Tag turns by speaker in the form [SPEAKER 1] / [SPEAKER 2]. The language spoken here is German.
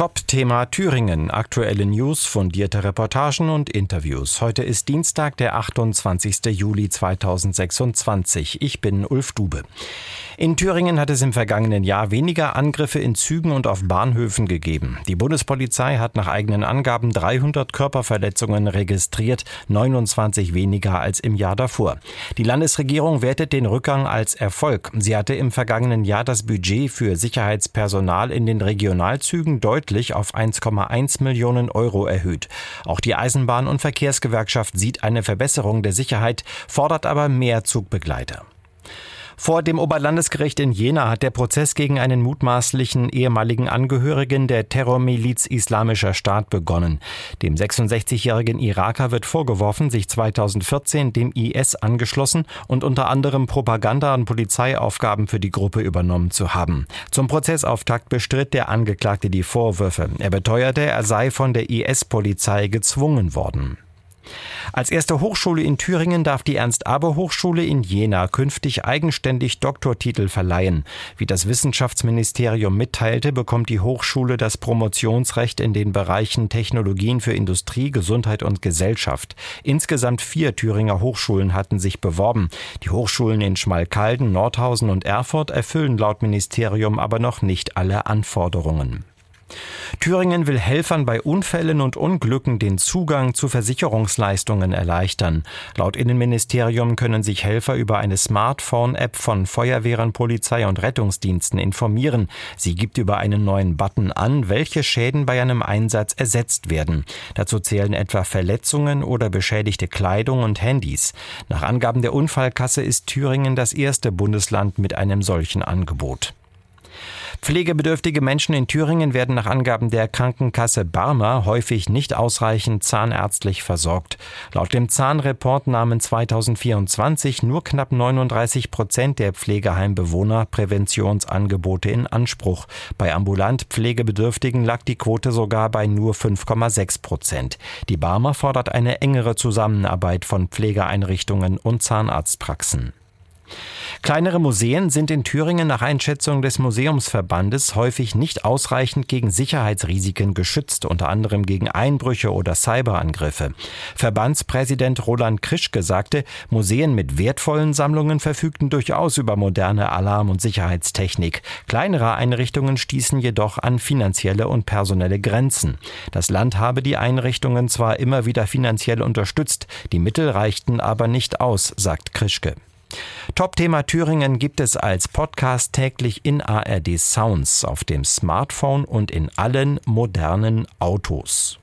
[SPEAKER 1] Top-Thema Thüringen. Aktuelle News, fundierte Reportagen und Interviews. Heute ist Dienstag, der 28. Juli 2026. Ich bin Ulf Dube. In Thüringen hat es im vergangenen Jahr weniger Angriffe in Zügen und auf Bahnhöfen gegeben. Die Bundespolizei hat nach eigenen Angaben 300 Körperverletzungen registriert, 29 weniger als im Jahr davor. Die Landesregierung wertet den Rückgang als Erfolg. Sie hatte im vergangenen Jahr das Budget für Sicherheitspersonal in den Regionalzügen deutlich auf 1,1 Millionen Euro erhöht. Auch die Eisenbahn- und Verkehrsgewerkschaft sieht eine Verbesserung der Sicherheit, fordert aber mehr Zugbegleiter. Vor dem Oberlandesgericht in Jena hat der Prozess gegen einen mutmaßlichen ehemaligen Angehörigen der Terrormiliz Islamischer Staat begonnen. Dem 66-jährigen Iraker wird vorgeworfen, sich 2014 dem IS angeschlossen und unter anderem Propaganda- und Polizeiaufgaben für die Gruppe übernommen zu haben. Zum Prozessauftakt bestritt der Angeklagte die Vorwürfe. Er beteuerte, er sei von der IS-Polizei gezwungen worden. Als erste Hochschule in Thüringen darf die Ernst-Abbe-Hochschule in Jena künftig eigenständig Doktortitel verleihen. Wie das Wissenschaftsministerium mitteilte, bekommt die Hochschule das Promotionsrecht in den Bereichen Technologien für Industrie, Gesundheit und Gesellschaft. Insgesamt 4 Thüringer Hochschulen hatten sich beworben. Die Hochschulen in Schmalkalden, Nordhausen und Erfurt erfüllen laut Ministerium aber noch nicht alle Anforderungen. Thüringen will Helfern bei Unfällen und Unglücken den Zugang zu Versicherungsleistungen erleichtern. Laut Innenministerium können sich Helfer über eine Smartphone-App von Feuerwehren, Polizei und Rettungsdiensten informieren. Sie gibt über einen neuen Button an, welche Schäden bei einem Einsatz ersetzt werden. Dazu zählen etwa Verletzungen oder beschädigte Kleidung und Handys. Nach Angaben der Unfallkasse ist Thüringen das erste Bundesland mit einem solchen Angebot. Pflegebedürftige Menschen in Thüringen werden nach Angaben der Krankenkasse Barmer häufig nicht ausreichend zahnärztlich versorgt. Laut dem Zahnreport nahmen 2024 nur knapp 39% der Pflegeheimbewohner Präventionsangebote in Anspruch. Bei ambulant Pflegebedürftigen lag die Quote sogar bei nur 5,6%. Die Barmer fordert eine engere Zusammenarbeit von Pflegeeinrichtungen und Zahnarztpraxen. Kleinere Museen sind in Thüringen nach Einschätzung des Museumsverbandes häufig nicht ausreichend gegen Sicherheitsrisiken geschützt, unter anderem gegen Einbrüche oder Cyberangriffe. Verbandspräsident Roland Krischke sagte, Museen mit wertvollen Sammlungen verfügten durchaus über moderne Alarm- und Sicherheitstechnik. Kleinere Einrichtungen stießen jedoch an finanzielle und personelle Grenzen. Das Land habe die Einrichtungen zwar immer wieder finanziell unterstützt, die Mittel reichten aber nicht aus, sagt Krischke. Top-Thema Thüringen gibt es als Podcast täglich in ARD Sounds, auf dem Smartphone und in allen modernen Autos.